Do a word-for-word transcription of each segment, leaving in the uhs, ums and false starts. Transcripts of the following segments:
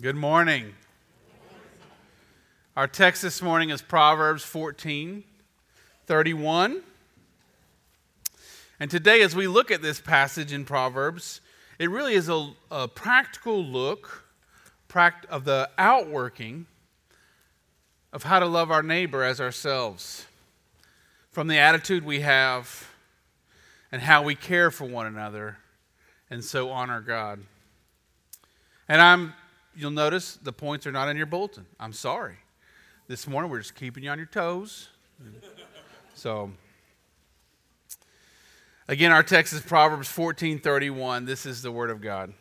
Good morning. Our text this morning is Proverbs fourteen thirty-one. And today, as we look at this passage in Proverbs, it really is a, a practical look pract- of the outworking of how to love our neighbor as ourselves, from the attitude we have and how we care for one another and so honor God. And I'm You'll notice the points are not in your bulletin. I'm sorry. This morning we're just keeping you on your toes. So, again, our text is Proverbs fourteen thirty-one. This is the word of God.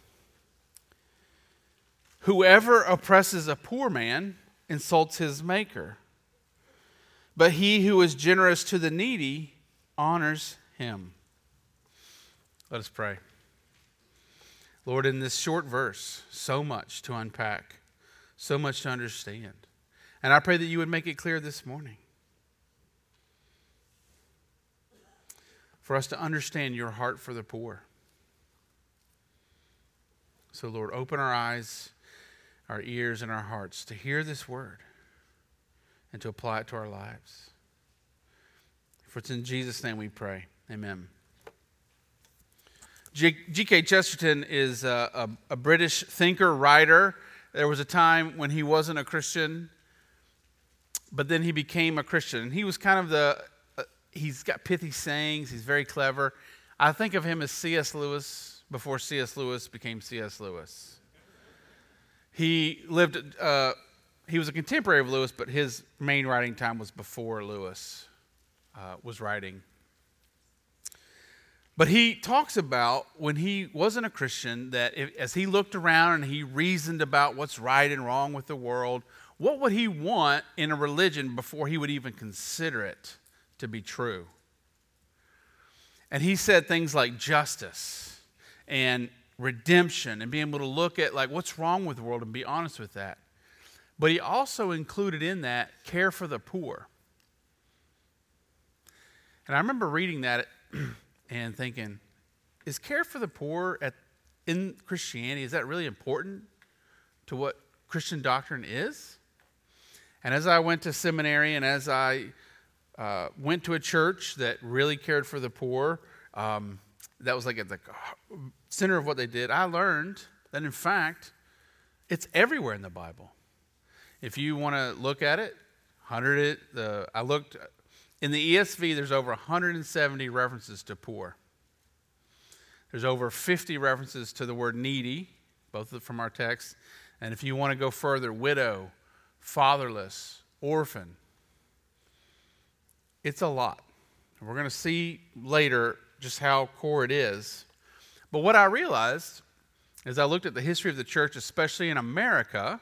Whoever oppresses a poor man insults his maker, but he who is generous to the needy honors him. Let us pray. Lord, in this short verse, so much to unpack, so much to understand. And I pray that you would make it clear this morning for us to understand your heart for the poor. So, Lord, open our eyes, our ears, and our hearts to hear this word and to apply it to our lives. For it's in Jesus' name we pray. Amen. G K Chesterton is a, a, a British thinker, writer. There was a time when he wasn't a Christian, but then he became a Christian. He was kind of the, uh, he's got pithy sayings, he's very clever. I think of him as C S Lewis before C S Lewis became C S Lewis. He lived, uh, he was a contemporary of Lewis, but his main writing time was before Lewis uh, was writing. But he talks about when he wasn't a Christian that if, as he looked around and he reasoned about what's right and wrong with the world, what would he want in a religion before he would even consider it to be true? And he said things like justice and redemption and being able to look at like what's wrong with the world and be honest with that. But he also included in that care for the poor. And I remember reading that and thinking, is care for the poor at, in Christianity, is that really important to what Christian doctrine is? And as I went to seminary and as I uh, went to a church that really cared for the poor, um, that was like at the center of what they did, I learned that in fact, it's everywhere in the Bible. If you want to look at it, one hundred, the, I looked... In the E S V, there's over one hundred seventy references to poor. There's over fifty references to the word needy, both from our text. And if you want to go further, widow, fatherless, orphan. It's a lot. We're going to see later just how core it is. But what I realized as I looked at the history of the church, especially in America,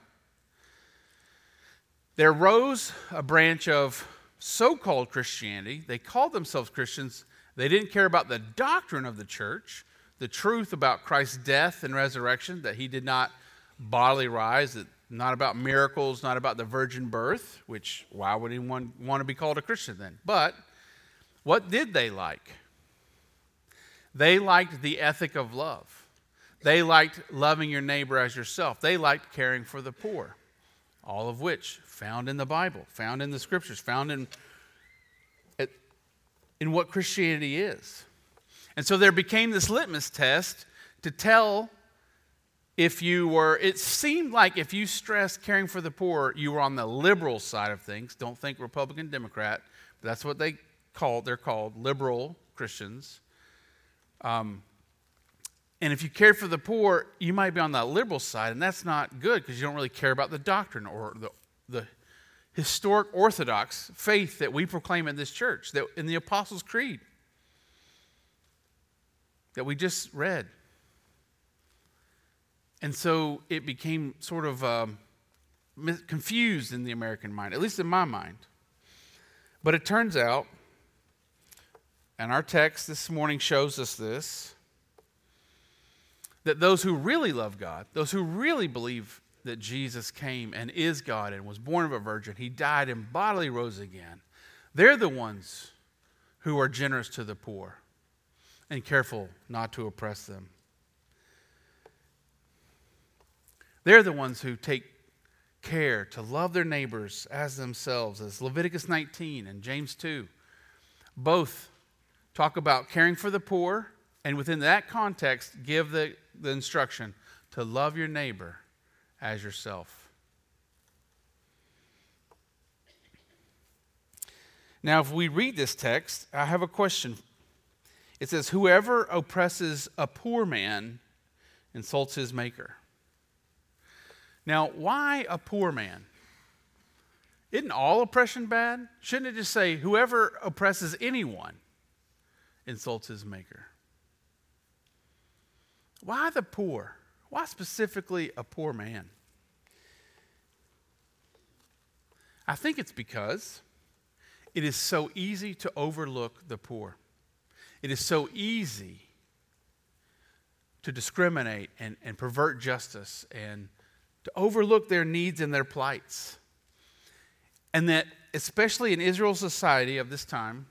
there rose a branch of so-called Christianity. They called themselves Christians. They didn't care about the doctrine of the church, the truth about Christ's death and resurrection, that he did not bodily rise, that not about miracles, not about the virgin birth, which why would anyone want to be called a Christian then? But what did they like? They liked the ethic of love. They liked loving your neighbor as yourself. They liked caring for the poor. All of which found in the Bible, found in the scriptures, found in, in what Christianity is. And so there became this litmus test to tell if you were, it seemed like if you stressed caring for the poor, you were on the liberal side of things. Don't think Republican, Democrat, but that's what they call, they're called liberal Christians. Um, And if you cared for the poor, you might be on the liberal side, and that's not good because you don't really care about the doctrine or the, the historic orthodox faith that we proclaim in this church, that in the Apostles' Creed that we just read. And so it became sort of um, confused in the American mind, at least in my mind. But it turns out, and our text this morning shows us this, that those who really love God, those who really believe that Jesus came and is God and was born of a virgin, he died and bodily rose again, they're the ones who are generous to the poor and careful not to oppress them. They're the ones who take care to love their neighbors as themselves, as Leviticus nineteen and James two both talk about caring for the poor, and within that context give the, the instruction to love your neighbor as yourself. Now, if we read this text, I have a question. It says, whoever oppresses a poor man insults his maker. Now, why a poor man? Isn't all oppression bad? Shouldn't it just say, whoever oppresses anyone insults his maker? Why the poor? Why specifically a poor man? I think it's because it is so easy to overlook the poor. It is so easy to discriminate and, and pervert justice and to overlook their needs and their plights. And that, especially in Israel's society of this time,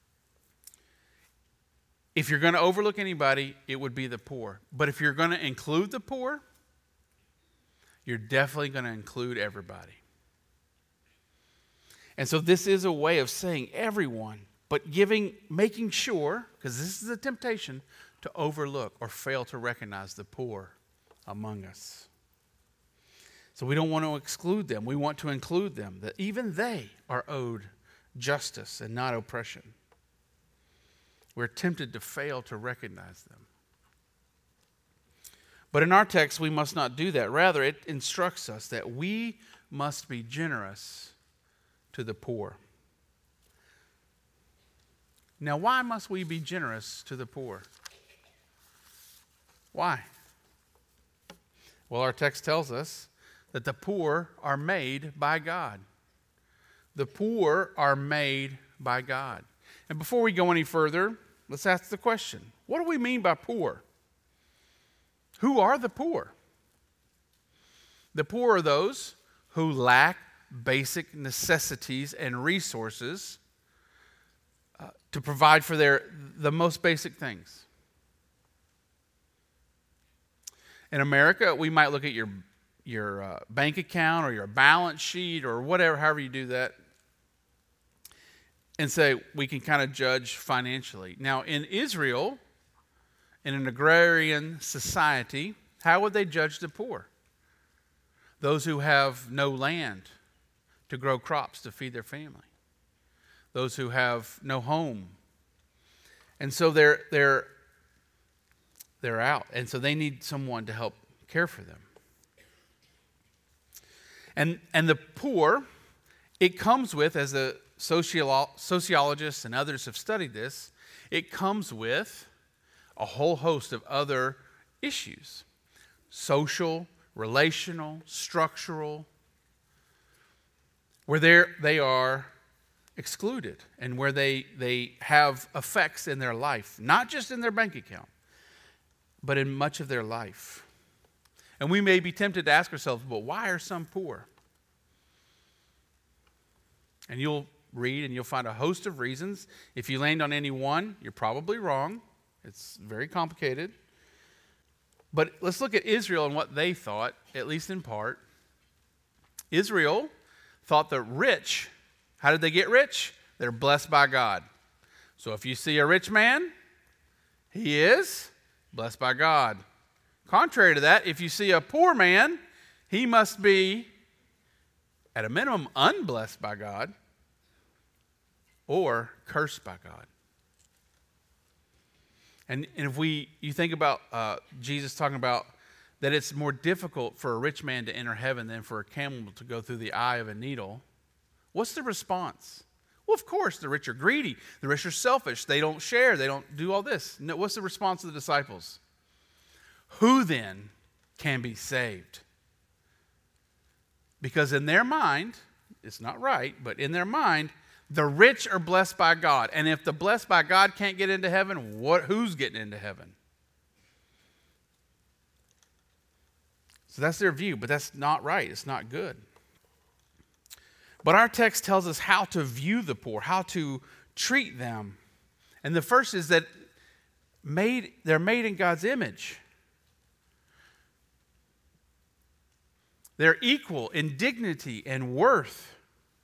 if you're going to overlook anybody, it would be the poor. But if you're going to include the poor, you're definitely going to include everybody. And so this is a way of saying everyone, but giving, making sure, because this is a temptation, to overlook or fail to recognize the poor among us. So we don't want to exclude them. We want to include them, that even they are owed justice and not oppression. We're tempted to fail to recognize them. But in our text, we must not do that. Rather, it instructs us that we must be generous to the poor. Now, why must we be generous to the poor? Why? Well, our text tells us that the poor are made by God. The poor are made by God. And before we go any further, let's ask the question, what do we mean by poor? Who are the poor? The poor are those who lack basic necessities and resources uh, to provide for their the most basic things. In America, we might look at your your uh, bank account or your balance sheet or whatever, however you do that, and say we can kind of judge financially. Now, in Israel, in an agrarian society, how would they judge the poor? Those who have no land to grow crops to feed their family. Those who have no home. And so they're they're they're out. And so they need someone to help care for them. And and the poor, it comes with, as the sociolo- sociologists and others have studied this, it comes with a whole host of other issues. Social, relational, structural, where they're, they are excluded and where they, they have effects in their life, not just in their bank account, but in much of their life. And we may be tempted to ask ourselves, well, why are some poor? And you'll read and you'll find a host of reasons. If you land on any one, you're probably wrong. It's very complicated. But let's look at Israel and what they thought, at least in part. Israel thought the rich, how did they get rich? They're blessed by God. So if you see a rich man, he is blessed by God. Contrary to that, if you see a poor man, he must be, at a minimum, unblessed by God or cursed by God. And, and if we, you think about uh, Jesus talking about that it's more difficult for a rich man to enter heaven than for a camel to go through the eye of a needle, what's the response? Well, of course, the rich are greedy. The rich are selfish. They don't share. They don't do all this. No, what's the response of the disciples? Who then can be saved? Because in their mind, it's not right, but in their mind, the rich are blessed by God. And if the blessed by God can't get into heaven, what, who's getting into heaven? So that's their view, but that's not right. It's not good. But our text tells us how to view the poor, how to treat them. And the first is that made, they're made in God's image. they're equal in dignity and worth.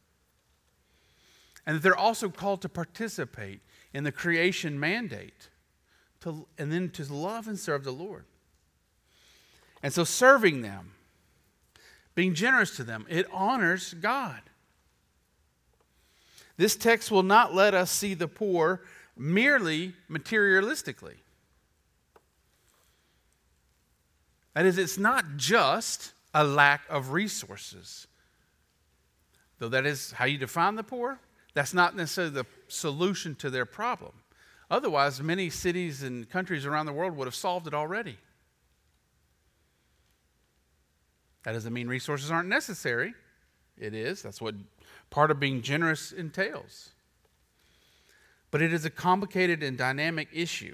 And that they're also called to participate in the creation mandate, to, and then to love and serve the Lord. And so serving them, being generous to them, it honors God. This text will not let us see the poor merely materialistically. That is, it's not just a lack of resources. Though that is how you define the poor, that's not necessarily the solution to their problem. Otherwise, many cities and countries around the world would have solved it already. That doesn't mean resources aren't necessary. It is. That's what part of being generous entails. But it is a complicated and dynamic issue.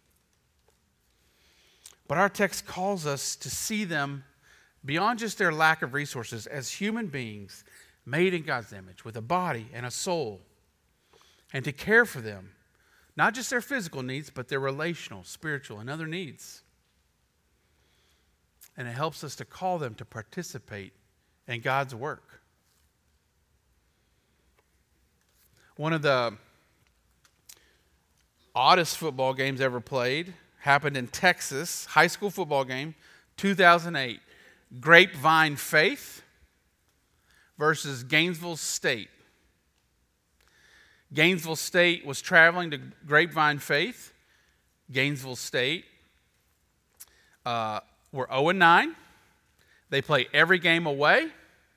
But our text calls us to see them beyond just their lack of resources as human beings made in God's image with a body and a soul, and to care for them, not just their physical needs, but their relational, spiritual, and other needs. And it helps us to call them to participate in God's work. One of the oddest football games ever played happened in Texas, high school football game, two thousand eight. Grapevine Faith versus Gainesville State. Gainesville State was traveling to Grapevine Faith. Gainesville State uh, were oh and nine. They play every game away,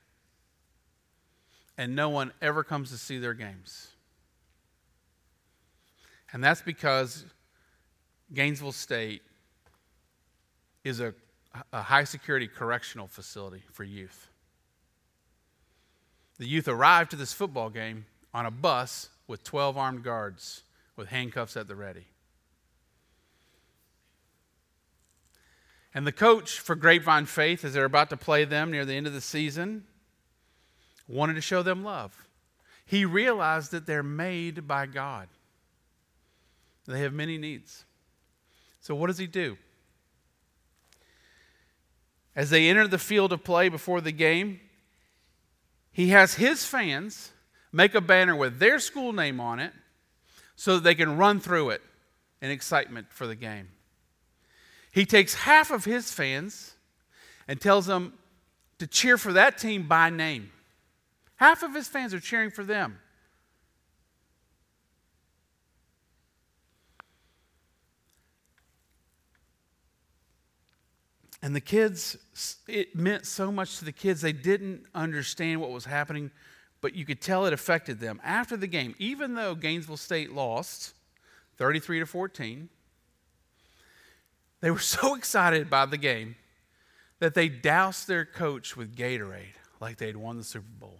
and no one ever comes to see their games. And that's because Gainesville State is a, a high-security correctional facility for youth. The youth arrived to this football game on a bus with twelve armed guards with handcuffs at the ready. And the coach for Grapevine Faith, as they're about to play them near the end of the season, wanted to show them love. He realized that they're made by God. They have many needs. So what does he do? As they enter the field of play before the game, he has his fans make a banner with their school name on it so that they can run through it in excitement for the game. He takes half of his fans and tells them to cheer for that team by name. Half of his fans are cheering for them. And the kids, it meant so much to the kids, they didn't understand what was happening, but you could tell it affected them. After the game, even though Gainesville State lost thirty-three to fourteen, they were so excited by the game that they doused their coach with Gatorade like they'd won the Super Bowl.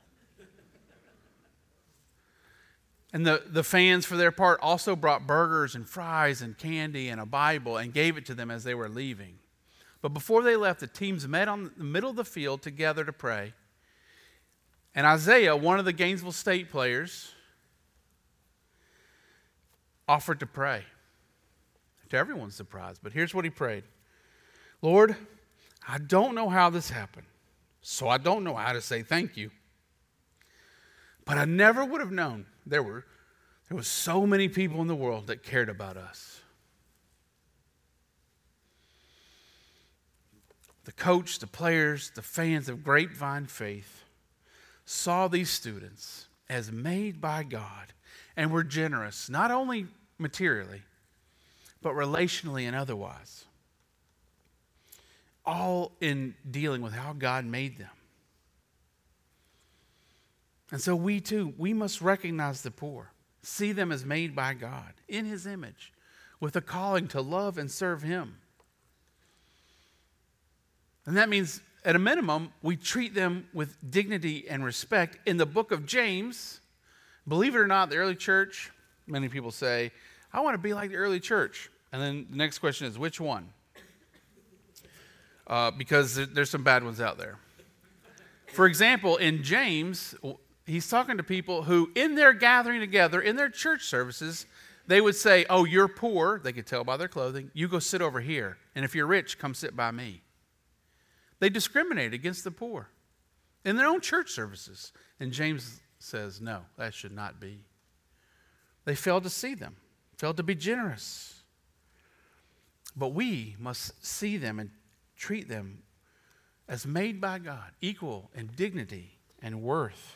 And the, the fans, for their part, also brought burgers and fries and candy and a Bible and gave it to them as they were leaving. But before they left, the teams met on the middle of the field together to pray. And Isaiah, one of the Gainesville State players, offered to pray. To everyone's surprise, but here's what he prayed. Lord, I don't know how this happened, so I don't know how to say thank you. But I never would have known there were there was so many people in the world that cared about us. The coach, the players, the fans of Grapevine Faith saw these students as made by God and were generous, not only materially, but relationally and otherwise. All in dealing with how God made them. And so we too, we must recognize the poor, see them as made by God in His image, with a calling to love and serve Him. And that means, at a minimum, we treat them with dignity and respect. In the book of James, believe it or not, the early church, many people say, I want to be like the early church. And then the next question is, which one? Uh, because there's some bad ones out there. For example, in James, he's talking to people who, in their gathering together, in their church services, they would say, oh, you're poor. They could tell by their clothing. You go sit over here. And if you're rich, come sit by me. They discriminate against the poor in their own church services. And James says, no, that should not be. They failed to see them, failed to be generous. But we must see them and treat them as made by God, equal in dignity and worth.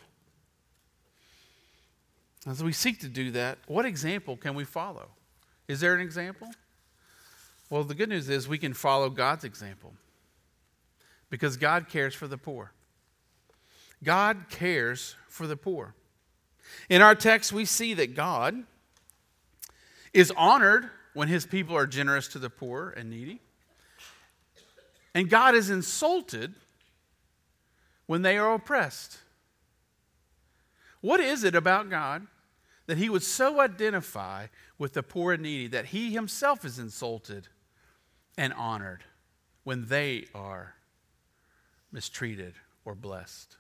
As we seek to do that, what example can we follow? Is there an example? Well, the good news is we can follow God's example because God cares for the poor. God cares for the poor. In our text, we see that God is honored when his people are generous to the poor and needy. And God is insulted when they are oppressed. What is it about God that he would so identify with the poor and needy that he himself is insulted and honored when they are mistreated or blessed?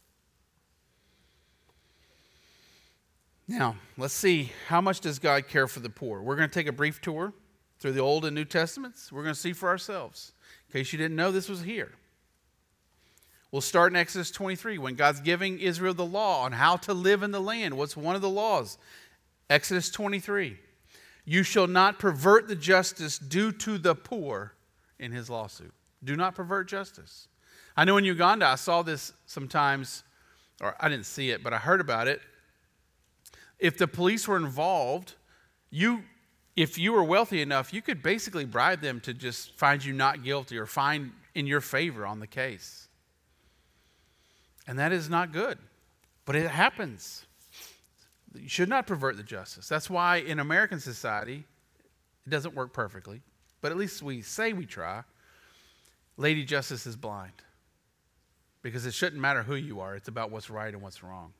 Now, let's see, how much does God care for the poor? We're going to take a brief tour through the Old and New Testaments. We're going to see for ourselves. In case you didn't know, this was here. We'll start in Exodus twenty-three when God's giving Israel the law on how to live in the land. What's one of the laws? Exodus twenty-three. You shall not pervert the justice due to the poor in his lawsuit. Do not pervert justice. I know in Uganda, I saw this sometimes, or I didn't see it, but I heard about it. If the police were involved, you, if you were wealthy enough, you could basically bribe them to just find you not guilty or find in your favor on the case. And that is not good, but it happens. You should not pervert the justice. That's why in American society, it doesn't work perfectly, but at least we say we try. Lady Justice is blind because it shouldn't matter who you are. It's about what's right and what's wrong.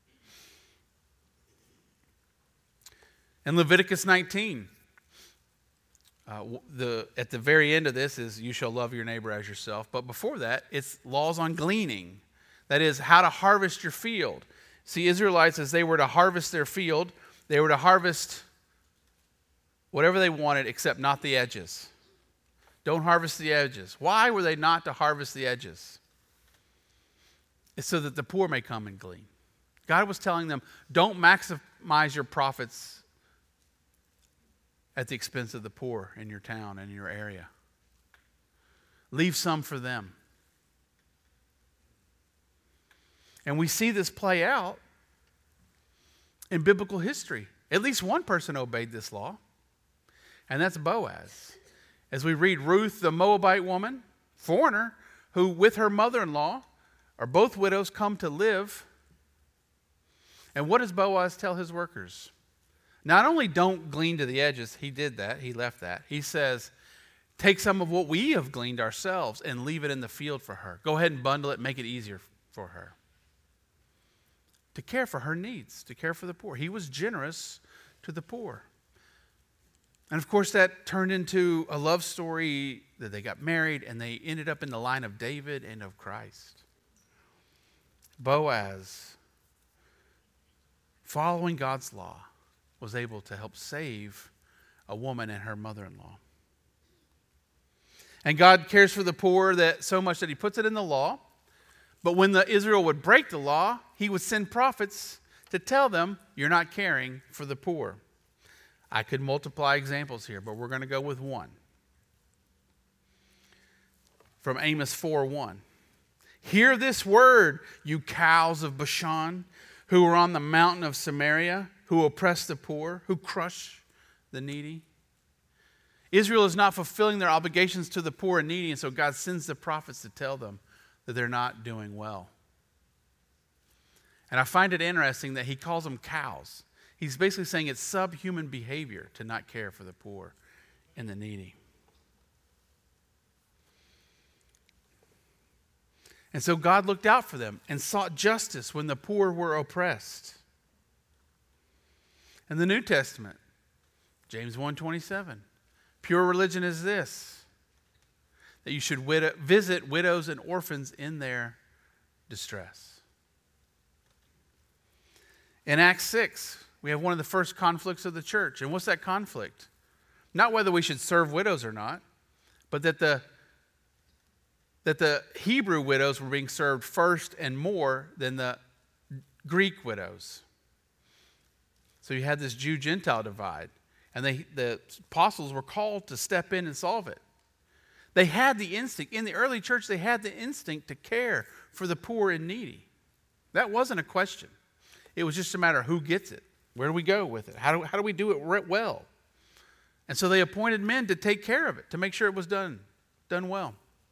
In Leviticus nineteen, uh, the, at the very end of this is you shall love your neighbor as yourself. But before that, it's laws on gleaning. That is, how to harvest your field. See, Israelites, as they were to harvest their field, they were to harvest whatever they wanted except not the edges. Don't harvest the edges. Why were they not to harvest the edges? It's so that the poor may come and glean. God was telling them, don't maximize your profits at the expense of the poor in your town and in your area. Leave some for them. And we see this play out in biblical history. At least one person obeyed this law, and that's Boaz. As we read Ruth, the Moabite woman, foreigner, who with her mother-in-law are both widows, come to live. And what does Boaz tell his workers? Not only don't glean to the edges, he did that, he left that. He says, take some of what we have gleaned ourselves and leave it in the field for her. Go ahead and bundle it, make it easier for her. To care for her needs, to care for the poor. He was generous to the poor. And of course, that turned into a love story that they got married and they ended up in the line of David and of Christ. Boaz, following God's law, was able to help save a woman and her mother-in-law. And God cares for the poor that so much that he puts it in the law. But when the Israel would break the law, he would send prophets to tell them, you're not caring for the poor. I could multiply examples here, but we're going to go with one. From Amos four one. Hear this word, you cows of Bashan, who are on the mountain of Samaria, who oppress the poor, who crush the needy. Israel is not fulfilling their obligations to the poor and needy, and so God sends the prophets to tell them that they're not doing well. And I find it interesting that he calls them cows. He's basically saying it's subhuman behavior to not care for the poor and the needy. And so God looked out for them and sought justice when the poor were oppressed. In the New Testament, James one twenty-seven, pure religion is this, that you should widow, visit widows and orphans in their distress. In Acts six, we have one of the first conflicts of the church. And what's that conflict? Not whether we should serve widows or not, but that the, that the Hebrew widows were being served first and more than the Greek widows. So you had this Jew-Gentile divide, and they, the apostles were called to step in and solve it. They had the instinct. In the early church, they had the instinct to care for the poor and needy. That wasn't a question. It was just a matter of who gets it. Where do we go with it? How do, how do we do it well? And so they appointed men to take care of it, to make sure it was done, done well.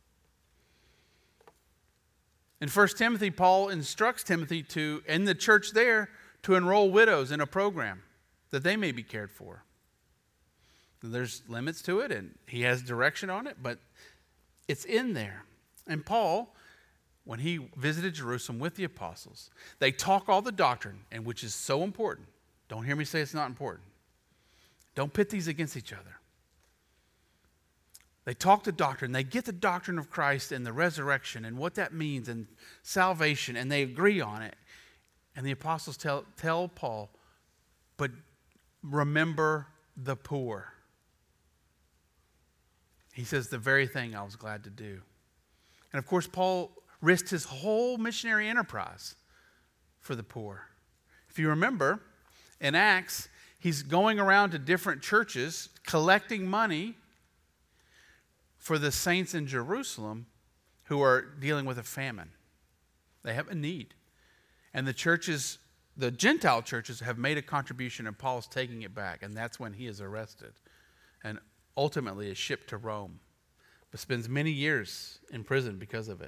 In First Timothy, Paul instructs Timothy to, in the church there, to enroll widows in a program that they may be cared for. There's limits to it, and he has direction on it, but it's in there. And Paul, when he visited Jerusalem with the apostles, they talk all the doctrine, and which is so important. Don't hear me say it's not important. Don't pit these against each other. They talk the doctrine. They get the doctrine of Christ and the resurrection and what that means and salvation, and they agree on it. And the apostles tell, tell Paul, but remember the poor. He says, the very thing I was glad to do. And of course, Paul risked his whole missionary enterprise for the poor. If you remember, in Acts, he's going around to different churches collecting money for the saints in Jerusalem who are dealing with a famine. They have a need. And the churches, the Gentile churches, have made a contribution, and Paul's taking it back. And that's when he is arrested and ultimately is shipped to Rome, but spends many years in prison because of it.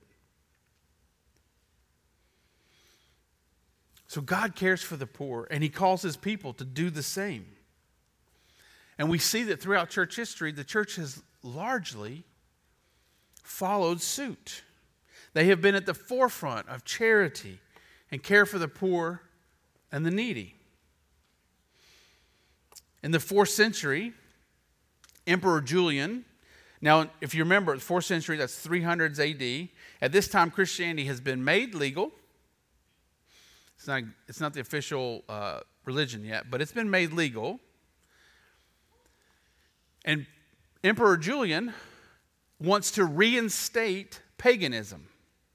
So God cares for the poor, and he calls his people to do the same. And we see that throughout church history, the church has largely followed suit. They have been at the forefront of charity and care for the poor and the needy. In the fourth century, Emperor Julian, now if you remember, the fourth century, that's three hundreds A D, at this time Christianity has been made legal. It's not, it's not the official uh, religion yet, but it's been made legal. And Emperor Julian wants to reinstate paganism,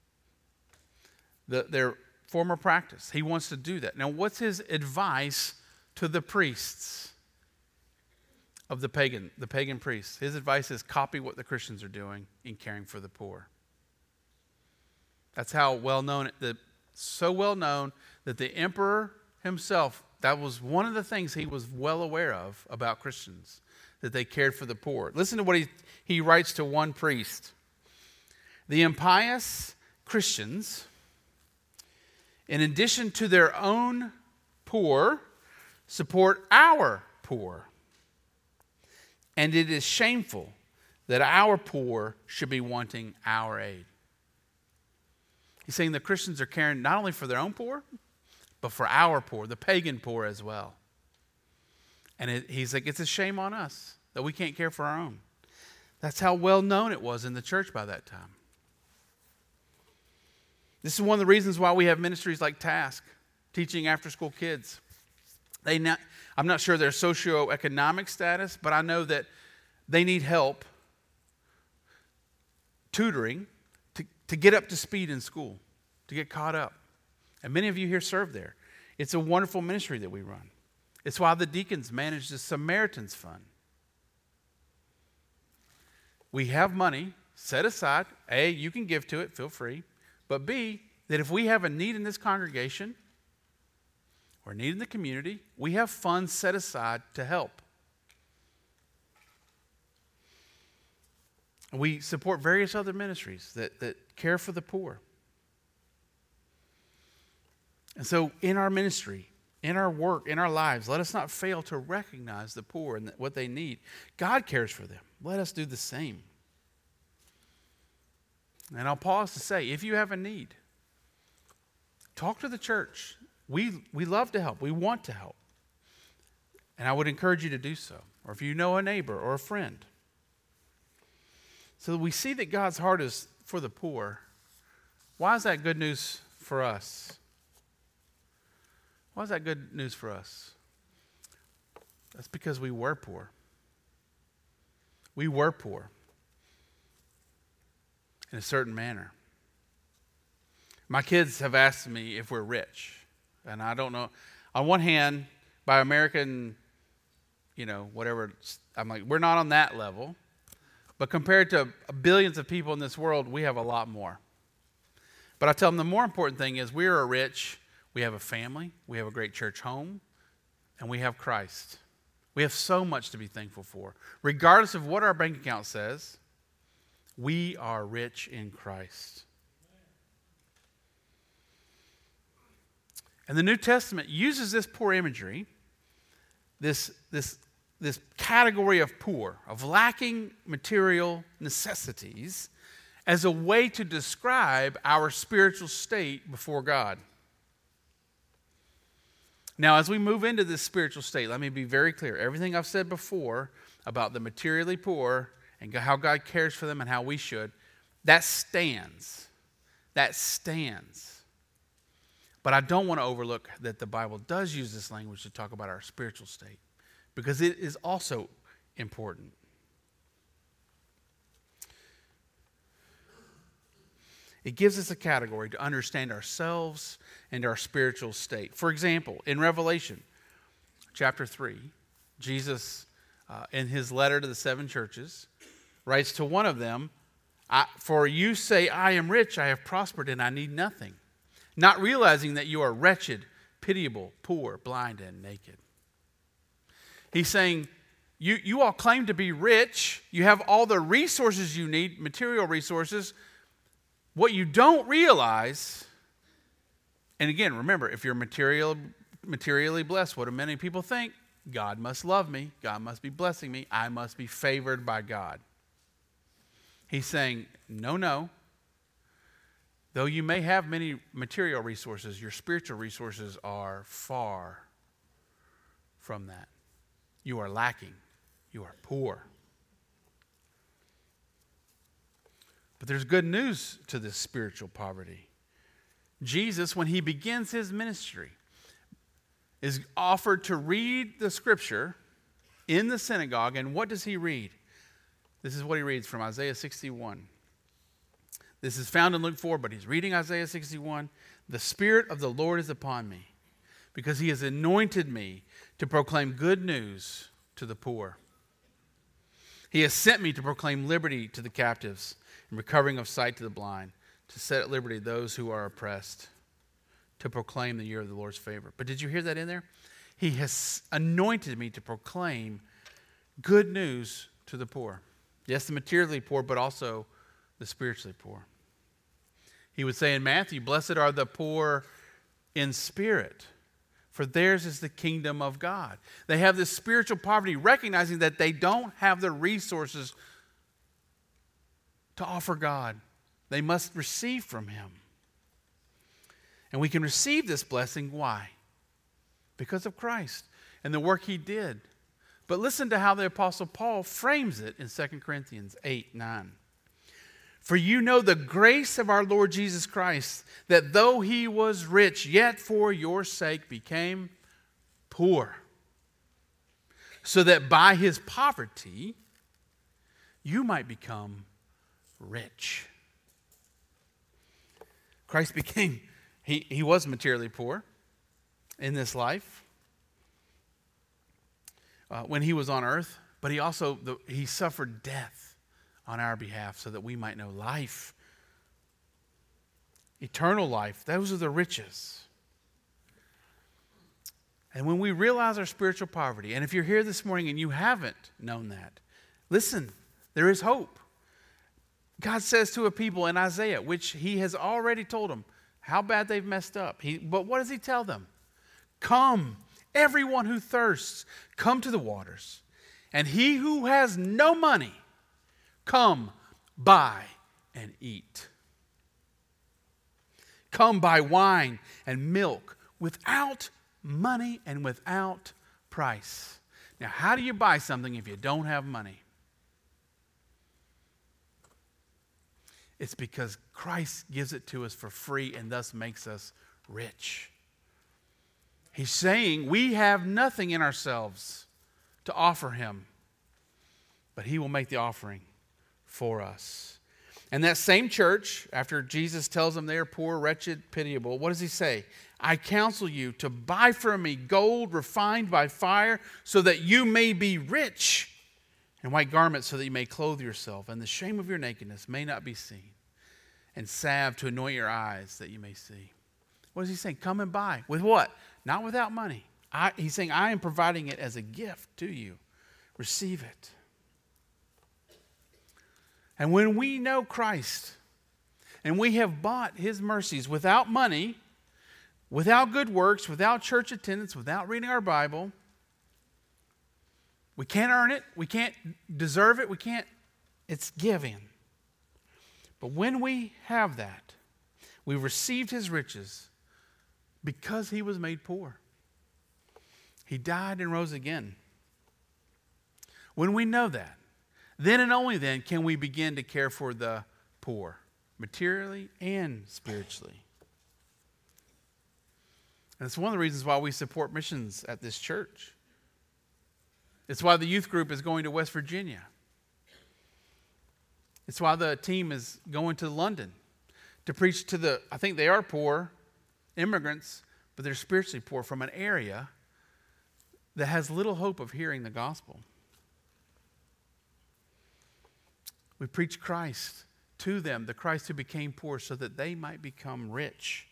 the, their former practice. He wants to do that. Now, what's his advice to the priests of the pagan, the pagan priests? His advice is copy what the Christians are doing in caring for the poor. That's how well known, the, so well known that the emperor himself, that was one of the things he was well aware of about Christians, that they cared for the poor. Listen to what he, he writes to one priest. The impious Christians, in addition to their own poor, support our poor. And it is shameful that our poor should be wanting our aid. He's saying the Christians are caring not only for their own poor, but for our poor, the pagan poor as well. And it, he's like, it's a shame on us that we can't care for our own. That's how well known it was in the church by that time. This is one of the reasons why we have ministries like Task, teaching after-school kids. They not, I'm not sure their socioeconomic status, but I know that they need help tutoring to, to get up to speed in school, to get caught up. And many of you here serve there. It's a wonderful ministry that we run. It's why the deacons manage the Samaritan's Fund. We have money set aside. A, you can give to it, feel free. But B, that if we have a need in this congregation or a need in the community, we have funds set aside to help. And we support various other ministries that, that care for the poor. And so in our ministry, in our work, in our lives, let us not fail to recognize the poor and what they need. God cares for them. Let us do the same. And I'll pause to say, if you have a need, talk to the church. We, we love to help. We want to help. And I would encourage you to do so. Or if you know a neighbor or a friend. So we see that God's heart is for the poor. Why is that good news for us? Why is that good news for us? That's because we were poor. We were poor. in a certain manner. My kids have asked me if we're rich, and I don't know. On one hand, by American, you know, whatever, I'm like, we're not on that level. But compared to billions of people in this world, we have a lot more. But I tell them the more important thing is we are rich, we have a family, we have a great church home, and we have Christ. We have so much to be thankful for. Regardless of what our bank account says, we are rich in Christ. And the New Testament uses this poor imagery, this, this, this category of poor, of lacking material necessities, as a way to describe our spiritual state before God. Now, as we move into this spiritual state, let me be very clear. Everything I've said before about the materially poor and how God cares for them and how we should, that stands. That stands. But I don't want to overlook that the Bible does use this language to talk about our spiritual state, because it is also important. It gives us a category to understand ourselves and our spiritual state. For example, in Revelation chapter three, Jesus, uh, in his letter to the seven churches, writes to one of them, I, For you say, I am rich, I have prospered, and I need nothing, not realizing that you are wretched, pitiable, poor, blind, and naked. He's saying, you, you all claim to be rich, you have all the resources you need, material resources. What you don't realize, and again, remember, if you're material, materially blessed, what do many people think? God must love me. God must be blessing me. I must be favored by God. He's saying, no, no. Though you may have many material resources, your spiritual resources are far from that. You are lacking. You are poor. But there's good news to this spiritual poverty. Jesus, when he begins his ministry, is offered to read the scripture in the synagogue. And what does he read? This is what he reads from Isaiah sixty-one. This is found in Luke four, but he's reading Isaiah sixty-one. The Spirit of the Lord is upon me, because he has anointed me to proclaim good news to the poor. He has sent me to proclaim liberty to the captives and recovering of sight to the blind, to set at liberty those who are oppressed, to proclaim the year of the Lord's favor. But did you hear that in there? He has anointed me to proclaim good news to the poor. Yes, the materially poor, but also the spiritually poor. He would say in Matthew, blessed are the poor in spirit, for theirs is the kingdom of God. They have this spiritual poverty, recognizing that they don't have the resources to offer God. They must receive from him. And we can receive this blessing, why? Because of Christ and the work he did. But listen to how the Apostle Paul frames it in Second Corinthians eight, nine. For you know the grace of our Lord Jesus Christ, that though he was rich, yet for your sake became poor, so that by his poverty you might become rich. Christ became, he, he was materially poor in this life uh, when he was on earth, but he also, the, he suffered death on our behalf so that we might know life, eternal life. Those are the riches. And when we realize our spiritual poverty, and if you're here this morning and you haven't known that, listen, there is hope. God says to a people in Isaiah, which he has already told them how bad they've messed up. He, but what does he tell them? Come, everyone who thirsts, come to the waters. And he who has no money, come, buy and eat. Come buy wine and milk without money and without price. Now, how do you buy something if you don't have money? It's because Christ gives it to us for free and thus makes us rich. He's saying we have nothing in ourselves to offer him, but he will make the offering for us. And that same church, after Jesus tells them they are poor, wretched, pitiable, what does he say? I counsel you to buy from me gold refined by fire so that you may be rich, and white garments so that you may clothe yourself, and the shame of your nakedness may not be seen, and salve to anoint your eyes that you may see. What is he saying? Come and buy. With what? Not without money. I, he's saying, I am providing it as a gift to you. Receive it. And when we know Christ, and we have bought his mercies without money, without good works, without church attendance, without reading our Bible, we can't earn it, we can't deserve it, we can't, it's given. But when we have that, we received his riches because he was made poor. He died and rose again. When we know that, then and only then can we begin to care for the poor, materially and spiritually. And it's one of the reasons why we support missions at this church. It's why the youth group is going to West Virginia. It's why the team is going to London to preach to the, I think they are poor, immigrants, but they're spiritually poor from an area that has little hope of hearing the gospel. We preach Christ to them, the Christ who became poor so that they might become rich.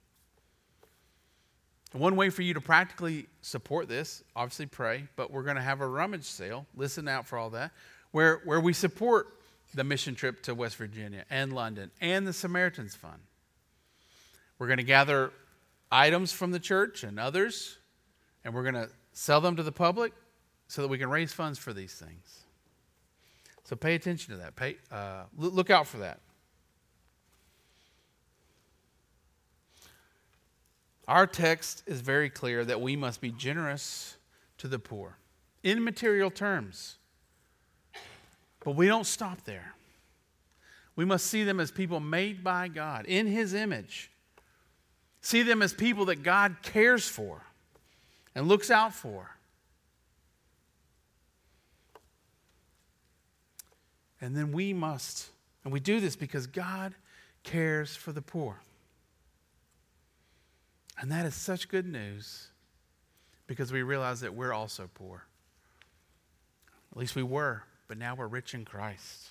One way for you to practically support this, obviously pray, but we're going to have a rummage sale. Listen out for all that, where, where we support the mission trip to West Virginia and London and the Samaritan's Fund. We're going to gather items from the church and others, and we're going to sell them to the public so that we can raise funds for these things. So pay attention to that. Pay, uh, look out for that. Our text is very clear that we must be generous to the poor in material terms. But we don't stop there. We must see them as people made by God in his image. See them as people that God cares for and looks out for. And then we must, and we do this because God cares for the poor. And that is such good news because we realize that we're also poor. At least we were, but now we're rich in Christ.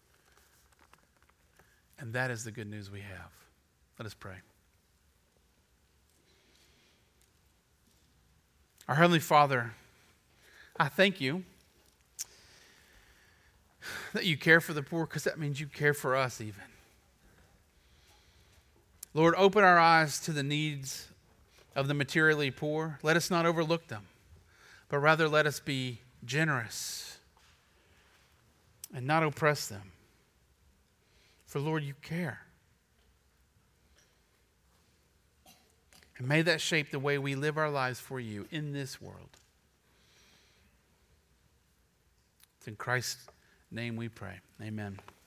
And that is the good news we have. Let us pray. Our Heavenly Father, I thank you that you care for the poor because that means you care for us even. Lord, open our eyes to the needs of the materially poor. Let us not overlook them, but rather let us be generous and not oppress them. For Lord, you care. And may that shape the way we live our lives for you in this world. It's in Christ's name we pray. Amen.